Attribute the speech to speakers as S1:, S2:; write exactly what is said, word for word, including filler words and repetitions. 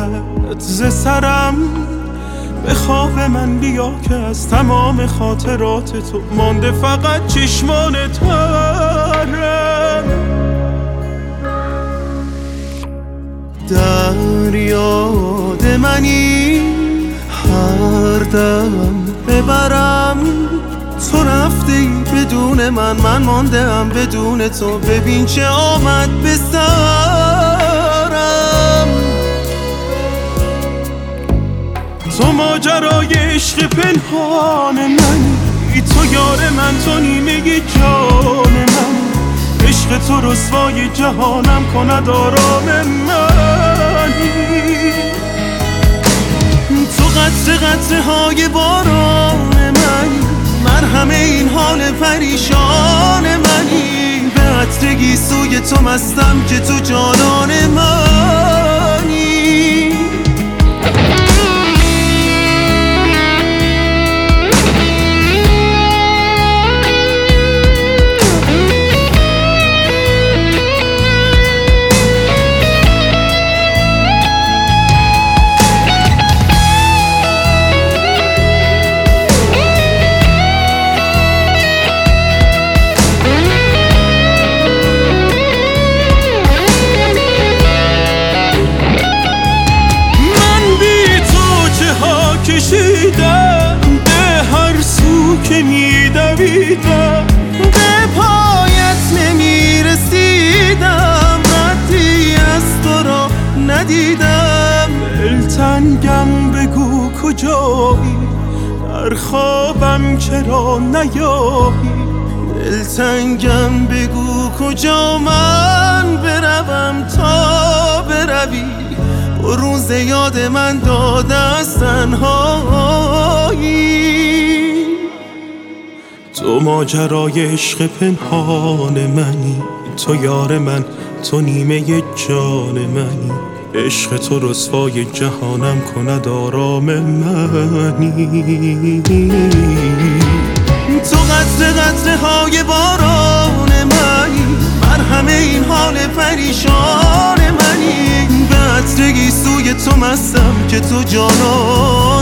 S1: باید ز سرم به خواب من بیا که از تمام خاطرات تو مانده فقط چشمان ترم. در یاد منی هر دم ببرم، تو رفته ای بدون من، من مانده ام بدون تو. ببین چه آمد به سرم، تو ماجرای عشق پنهان منی، تو یار من، تو نیمه جان من. عشق تو رسوای جهانم کند آرام منی، تو قطره قطره های باران منی، من همه این حال پریشان منی. به عطر گیسوی تو مستم که تو جانان منی. کشیدم به هر سو که میدویدم، به پایت نمیرسیدم، ردی از تو را ندیدم. دلتنگم بگو کجایی، در خوابم چرا نیایی. دلتنگم بگو کجا من بروم تا بروی، روز یاد من داده از تنهایی. تو ماجرای عشق پنهان منی، تو یار من، تو نیمه جان منی. عشق تو رسوای جهانم کند آرام منی، تو قطره قطره های باران منی، من همه این حال پریشان منی. به عطر گیسوی تو مستم که تو جانان